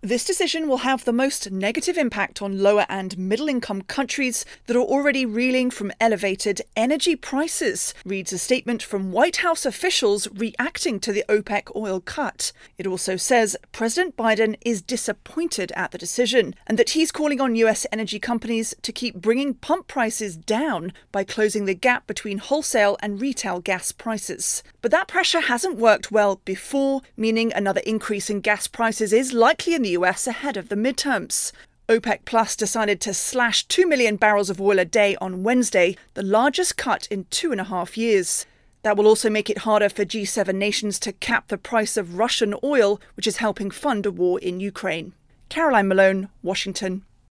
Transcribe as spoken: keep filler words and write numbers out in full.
This decision will have the most negative impact on lower and middle-income countries that are already reeling from elevated energy prices, reads a statement from White House officials reacting to the OPEC oil cut. It also says President Biden is disappointed at the decision and that he's calling on U S energy companies to keep bringing pump prices down by closing the gap between wholesale and retail gas prices. But that pressure hasn't worked well before, meaning another increase in gas prices is likely in the U S ahead of the midterms. OPEC Plus decided to slash two million barrels of oil a day on Wednesday, the largest cut in two and a half years. That will also make it harder for G seven nations to cap the price of Russian oil, which is helping fund a war in Ukraine. Caroline Malone, Washington.